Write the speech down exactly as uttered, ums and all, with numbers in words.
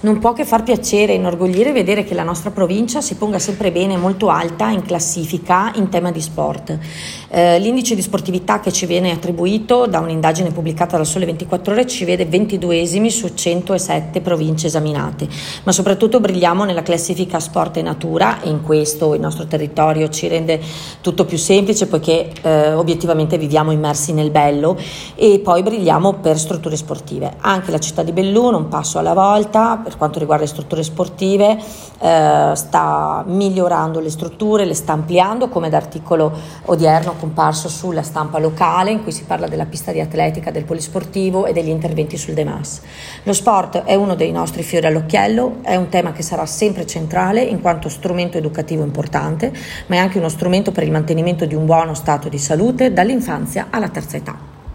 Non può che far piacere e inorgoglire vedere che la nostra provincia si ponga sempre bene, molto alta in classifica in tema di sport. Eh, l'indice di sportività che ci viene attribuito da un'indagine pubblicata dal Sole ventiquattro Ore ci vede ventiduesimi su centosette province esaminate, ma soprattutto brilliamo nella classifica sport e natura, e in questo il nostro territorio ci rende tutto più semplice, poiché eh, obiettivamente viviamo immersi nel bello, e poi brilliamo per strutture sportive. Anche la città di Belluno, un passo alla volta per quanto riguarda le strutture sportive, eh, sta migliorando le strutture, le sta ampliando, come da articolo odierno comparso sulla stampa locale, in cui si parla della pista di atletica, del polisportivo e degli interventi sul Demas. Lo sport è uno dei nostri fiori all'occhiello, è un tema che sarà sempre centrale in quanto strumento educativo importante, ma è anche uno strumento per il mantenimento di un buono stato di salute dall'infanzia alla terza età.